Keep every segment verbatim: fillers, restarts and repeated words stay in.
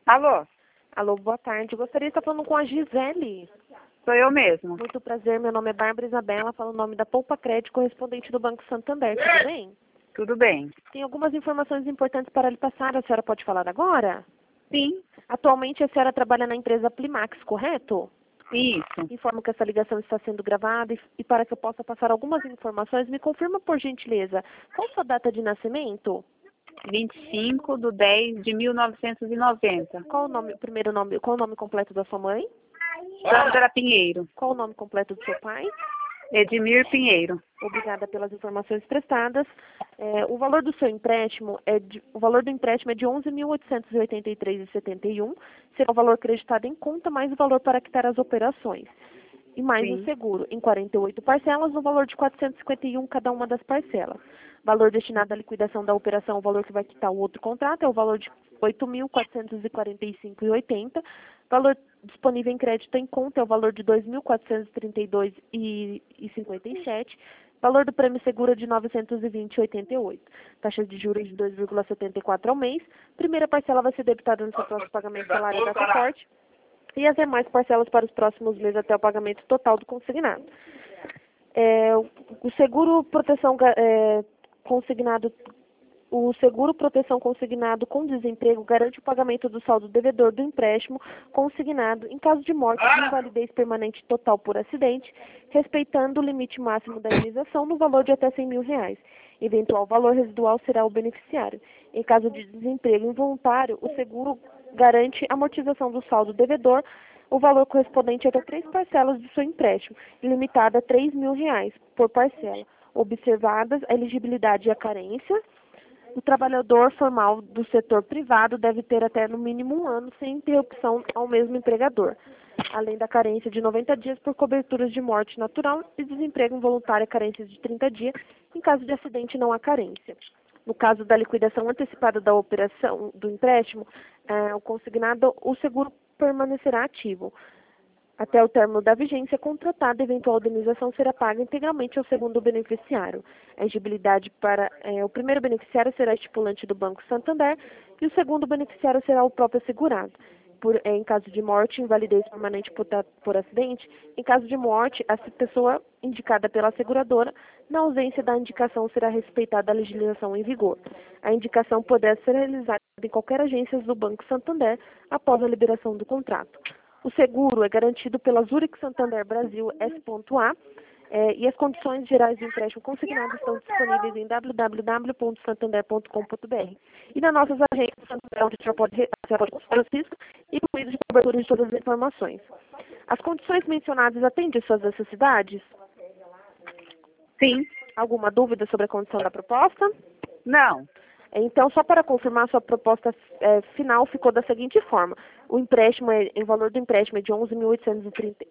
Alô, Alô, boa tarde. Gostaria de estar falando com a Gisele. sou eu mesmo. Muito prazer, meu nome é Bárbara Isabela, falo o nome da Poupa Crédito, correspondente do Banco Santander, tudo bem? Tudo bem? Tem algumas informações importantes para lhe passar, a senhora pode falar agora? Sim, Atualmente a senhora trabalha na empresa Plimax, correto? isso. Informo que essa ligação está sendo gravada e, e para que eu possa passar algumas informações, me confirma por gentileza, qual sua data de nascimento? vinte e cinco de dez de mil novecentos e noventa. Qual o nome, o primeiro nome, qual o nome completo da sua mãe? Sandra Pinheiro. Qual o nome completo do seu pai? Edmir Pinheiro. Obrigada pelas informações prestadas. É, o valor do seu empréstimo é de, o valor do empréstimo é de onze mil oitocentos e oitenta e três reais e setenta e um. Será o valor acreditado em conta mais o valor para quitar as operações. E mais o Sim. seguro, em quarenta e oito parcelas, no valor de quatrocentos e cinquenta e um cada uma das parcelas. Valor destinado à liquidação da operação, o valor que vai quitar o outro contrato, é o valor de oito mil quatrocentos e quarenta e cinco reais e oitenta centavos. Valor disponível em crédito em conta é o valor de dois mil quatrocentos e trinta e dois reais e cinquenta e sete centavos. Valor do prêmio seguro é de novecentos e vinte reais e oitenta e oito centavos. Taxa de juros de dois vírgula setenta e quatro ao mês. Primeira parcela vai ser debitada no seu próximo pagamento salário da Corte. E as demais parcelas para os próximos meses até o pagamento total do consignado. É, o seguro proteção é, consignado, o seguro proteção consignado com desemprego garante o pagamento do saldo devedor do empréstimo consignado em caso de morte ou invalidez permanente total por acidente, respeitando o limite máximo da indenização no valor de até cem mil reais. Eventual valor residual será o beneficiário. Em caso de desemprego involuntário, o seguro garante amortização do saldo devedor, o valor correspondente a até três parcelas do seu empréstimo, limitada a três mil reais por parcela, observadas a elegibilidade e a carência. O trabalhador formal do setor privado deve ter até no mínimo um ano sem interrupção ao mesmo empregador, além da carência de noventa dias por coberturas de morte natural e desemprego involuntário, carência de trinta dias. Em caso de acidente, não há carência. No caso da liquidação antecipada da operação do empréstimo, eh, o consignado, o seguro permanecerá ativo. Até o término da vigência contratada, a eventual indenização será paga integralmente ao segundo beneficiário. A exigibilidade para eh, o primeiro beneficiário será estipulante do Banco Santander e o segundo beneficiário será o próprio segurado. Por, eh, em caso de morte, invalidez permanente por, por acidente, em caso de morte, a pessoa indicada pela seguradora, na ausência da indicação, será respeitada a legislação em vigor. A indicação poderá ser realizada em qualquer agência do Banco Santander após a liberação do contrato. O seguro é garantido pela Zurich Santander Brasil S.A. Eh, e as condições gerais do empréstimo consignado estão disponíveis em w w w ponto santander ponto com ponto b r e nas nossas agências Santander, onde a senhora pode, a senhora pode consultar o risco e o ruído de cobertura de todas as informações. As condições mencionadas atendem suas necessidades? Sim. Alguma dúvida sobre a condição da proposta? Não. Então, só para confirmar, sua proposta é, final ficou da seguinte forma. O empréstimo, é, o valor do empréstimo é de onze mil oitocentos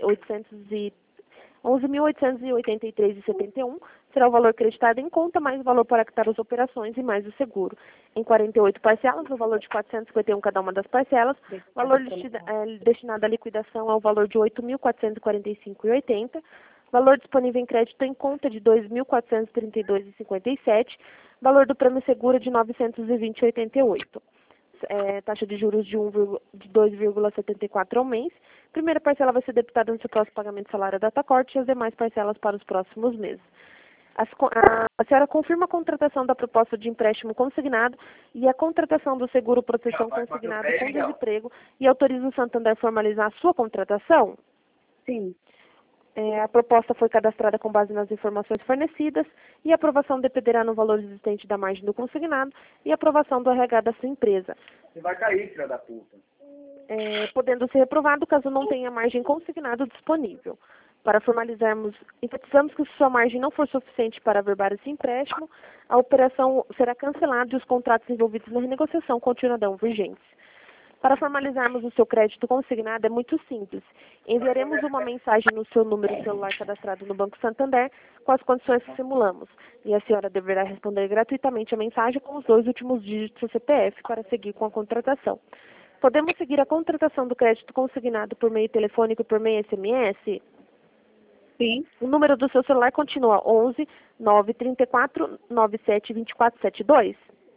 e oitenta e três reais e setenta e um centavos, será o valor acreditado em conta, mais o valor para quitar as operações e mais o seguro. Em quarenta e oito parcelas, o valor de quatrocentos e cinquenta e um cada uma das parcelas, o valor destinado à liquidação é o valor de oito mil quatrocentos e quarenta e cinco reais e oitenta centavos, valor disponível em crédito em conta de dois mil quatrocentos e trinta e dois reais e cinquenta e sete centavos, valor do prêmio seguro de novecentos e vinte reais e oitenta e oito centavos. É, taxa de juros de, um, de dois vírgula setenta e quatro ao mês. Primeira parcela vai ser debitada no seu próximo pagamento salário da Datacorte e as demais parcelas para os próximos meses. As, a, a senhora confirma a contratação da proposta de empréstimo consignado e a contratação do seguro proteção consignado com desemprego e autoriza o Santander a formalizar a sua contratação? Sim. É, a proposta foi cadastrada com base nas informações fornecidas e a aprovação dependerá no valor existente da margem do consignado e a aprovação do R H da sua empresa. Você vai cair, filha da puta. É, podendo ser reprovado caso não tenha margem consignado disponível. Para formalizarmos, enfatizamos que se sua margem não for suficiente para averbar esse empréstimo, a operação será cancelada e os contratos envolvidos na renegociação continuarão vigentes. Para formalizarmos o seu crédito consignado é muito simples. Enviaremos uma mensagem no seu número celular cadastrado no Banco Santander com as condições que simulamos. E a senhora deverá responder gratuitamente a mensagem com os dois últimos dígitos do C P F para seguir com a contratação. Podemos seguir a contratação do crédito consignado por meio telefônico e por meio S M S? Sim. O número do seu celular continua onze, nove três quatro, nove sete dois quatro sete dois?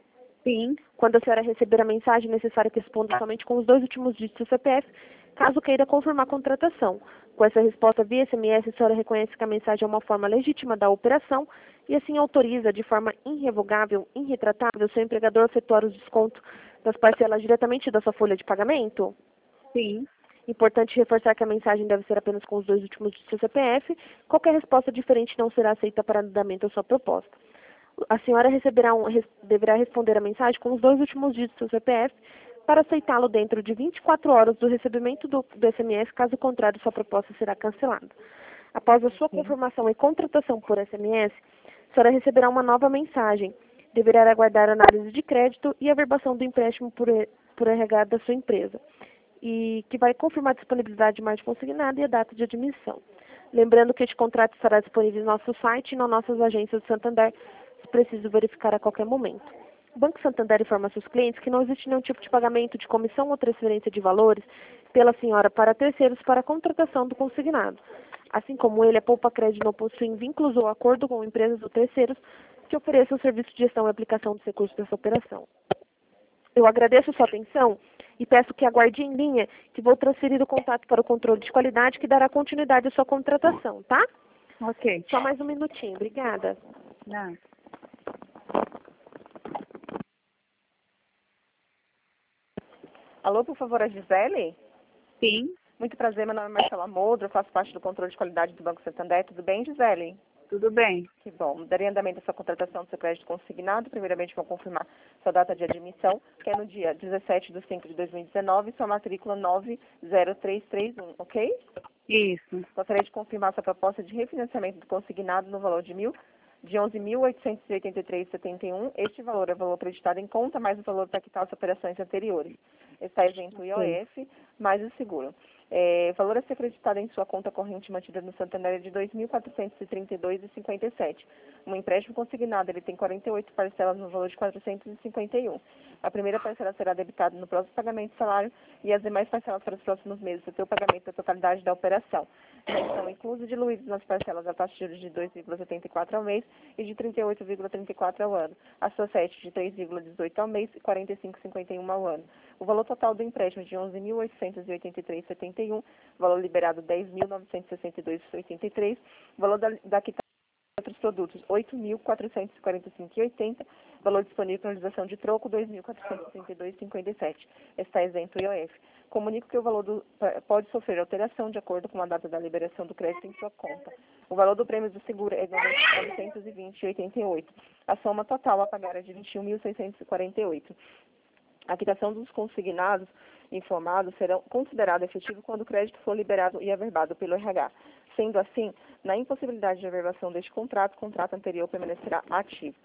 Sim. Quando a senhora receber a mensagem, é necessário que responda somente com os dois últimos dígitos do C P F, caso queira confirmar a contratação. Com essa resposta via S M S, a senhora reconhece que a mensagem é uma forma legítima da operação e assim autoriza de forma irrevogável, irretratável, seu empregador a efetuar os descontos das parcelas diretamente da sua folha de pagamento? Sim. Importante reforçar que a mensagem deve ser apenas com os dois últimos dígitos do C P F. Qualquer resposta diferente não será aceita para andamento da sua proposta. A senhora receberá um, res, deverá responder a mensagem com os dois últimos dígitos do C P F para aceitá-lo dentro de vinte e quatro horas do recebimento do, do S M S, caso contrário, sua proposta será cancelada. Após a sua confirmação e contratação por S M S, a senhora receberá uma nova mensagem. Deverá aguardar a análise de crédito e a verbação do empréstimo por, por R H da sua empresa, e que vai confirmar a disponibilidade de margem consignada e a data de admissão. Lembrando que este contrato estará disponível no nosso site e nas nossas agências do Santander, se preciso verificar a qualquer momento. O Banco Santander informa seus clientes que não existe nenhum tipo de pagamento de comissão ou transferência de valores pela senhora para terceiros para a contratação do consignado. Assim como ele, a Poupa Crédito não possui vínculos ou acordo com empresas ou terceiros que ofereçam o serviço de gestão e aplicação dos recursos dessa operação. Eu agradeço a sua atenção e peço que aguarde em linha, que vou transferir o contato para o controle de qualidade, que dará continuidade à sua contratação, tá? Ok. Só mais um minutinho. Obrigada. Não. Alô, por favor, a Gisele? Sim. Muito prazer, meu nome é Marcela Moldro, eu faço parte do controle de qualidade do Banco Santander. Tudo bem, Gisele? Tudo bem. Que bom. Daria andamento à sua contratação do seu crédito consignado. Primeiramente, vou confirmar sua data de admissão, que é no dia dezessete de cinco de dois mil e dezenove, sua matrícula nove zero três três um, ok? Isso. Gostaria de confirmar sua proposta de refinanciamento do consignado no valor de mil de onze mil oitocentos e oitenta e três vírgula setenta e um. Este valor é o valor acreditado em conta, mais o valor para quitar as operações anteriores. Está isento o I O F, mais o seguro. É, o valor a ser acreditado em sua conta corrente mantida no Santander é de dois mil quatrocentos e trinta e dois reais e cinquenta e sete centavos. Um empréstimo consignado, ele tem quarenta e oito parcelas no valor de quatrocentos e cinquenta e um. A primeira parcela será debitada no próximo pagamento de salário e as demais parcelas para os próximos meses, até o pagamento da totalidade da operação. Já estão inclusos e diluídos nas parcelas a taxa de juros de dois vírgula setenta e quatro ao mês e de trinta e oito vírgula trinta e quatro ao ano. A sua sete de três vírgula dezoito ao mês e quarenta e cinco vírgula cinquenta e um ao ano. O valor total do empréstimo é de onze mil oitocentos e oitenta e três vírgula setenta e um, valor liberado dez mil novecentos e sessenta e dois vírgula oitenta e três, valor da, da quitança de outros produtos oito mil quatrocentos e quarenta e cinco vírgula oitenta, valor disponível para realização de troco dois mil quatrocentos e trinta e dois vírgula cinquenta e sete. Está isento o I O F. Comunico que o valor do, pode sofrer alteração de acordo com a data da liberação do crédito em sua conta. O valor do prêmio do seguro é de novecentos e vinte vírgula oitenta e oito. A soma total a pagar é de vinte e um mil seiscentos e quarenta e oito. A quitação dos consignados informados serão considerados efetivos quando o crédito for liberado e averbado pelo R H. Sendo assim, na impossibilidade de averbação deste contrato, o contrato anterior permanecerá ativo.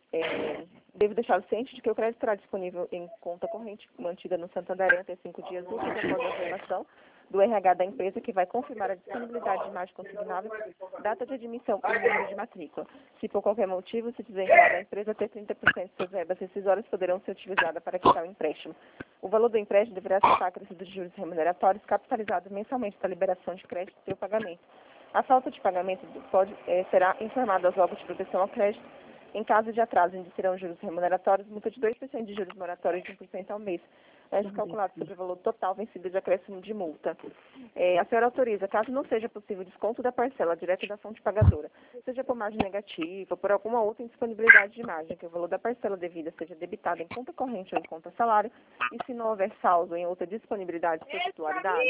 É, devo deixá-lo ciente de que o crédito estará disponível em conta corrente mantida no Santander até cinco dias úteis após a averbação do R H da empresa, que vai confirmar a disponibilidade de margem consignável, data de admissão e número de matrícula. Se por qualquer motivo se desenrolar da empresa, até trinta por cento de suas verbas rescisórias poderão ser utilizadas para quitar o empréstimo. O valor do empréstimo deverá ser acrescido de juros remuneratórios capitalizados mensalmente da liberação de crédito e seu pagamento. A falta de pagamento pode, eh, será informada aos órgãos de proteção ao crédito. Em caso de atraso, indirão juros remuneratórios, multa de dois por cento de juros moratórios de um por cento ao mês, antes calculado sobre o valor total vencido de acréscimo de multa. É, a senhora autoriza, caso não seja possível desconto da parcela direta da fonte pagadora, seja por margem negativa ou por alguma outra indisponibilidade de margem, que o valor da parcela devida seja debitado em conta corrente ou em conta salário, e se não houver saldo em outra disponibilidade por titularidade.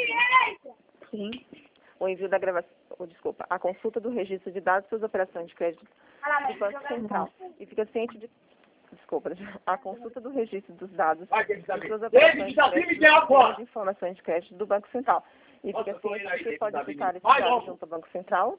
Sim. O envio da gravação, oh, desculpa, a consulta do registro de dados das operações de crédito do Banco Central. E fica ciente de, desculpa, a consulta do registro dos dados de suas operações de crédito de informações de crédito do Banco Central. E fica ciente de que pode aplicar esse dado junto ao Banco Central.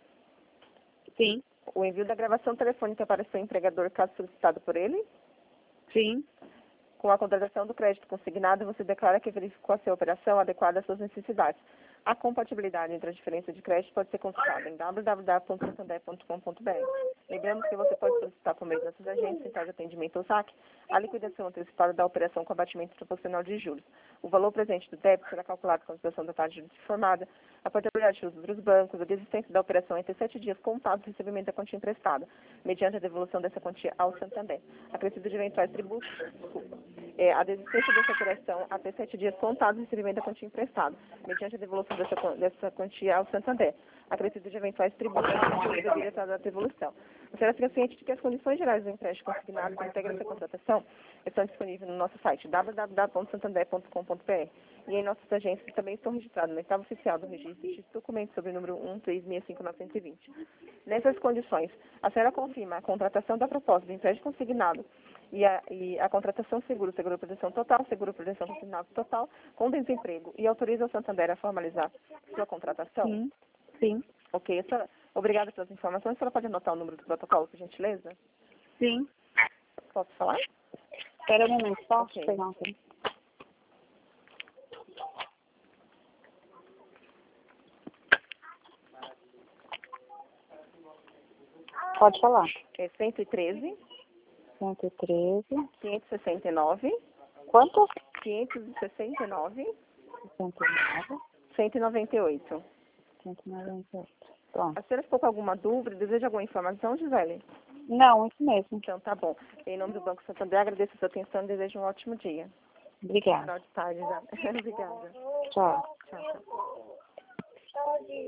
Sim. O envio da gravação telefônica para seu empregador, caso solicitado por ele. Sim. Com a contratação do crédito consignado, você declara que verificou a sua operação adequada às suas necessidades. A compatibilidade entre a diferença de crédito pode ser consultada em w w w ponto santander ponto com ponto b r. Lembrando que você pode solicitar por meio de nossas agências, centrais de atendimento ou S A C, a liquidação antecipada da operação com abatimento proporcional de juros. O valor presente do débito será calculado com a consideração da taxa de juros informada, a portabilidade de juros dos bancos, a desistência da operação entre sete dias contados do recebimento da quantia emprestada, mediante a devolução dessa quantia ao Santander. Acrescido de eventuais tributos, desculpa, é, a desistência dessa operação até sete dias contados do recebimento da quantia emprestada, mediante a devolução dessa, dessa quantia ao Santander. Acrescido de eventuais tributos, que deveria estar da devolução. A senhora fica ciente de que as condições gerais do empréstimo consignado que integra essa contratação estão disponíveis no nosso site w w w ponto santander ponto com ponto b r e em nossas agências que também estão registradas no oitavo oficial do registro de documentos sobre o número um três seis cinco nove dois zero. Nessas condições, a senhora confirma a contratação da proposta do empréstimo consignado e a, e a contratação seguro, seguro proteção total, seguro proteção consignado total, com desemprego e autoriza o Santander a formalizar sua contratação? Sim, sim, Ok, a senhora, obrigada pelas informações. A senhora pode anotar o número do protocolo, por gentileza? sim. Posso falar? Espera um momento, posso Ok. pegar um tempo? Pode falar. É cento e treze, cento e treze. quinhentos e sessenta e nove, Quanto? quinhentos e sessenta e nove, sessenta e nove. cento e noventa e oito. cento e noventa e oito. Pronto. A senhora ficou com alguma dúvida? Deseja alguma informação, Gisele? Não, isso mesmo. Então, tá bom. Em nome do Banco Santander, agradeço a sua atenção e desejo um ótimo dia. Obrigada. Final de tarde já. Obrigada. Tchau. Tchau, tchau.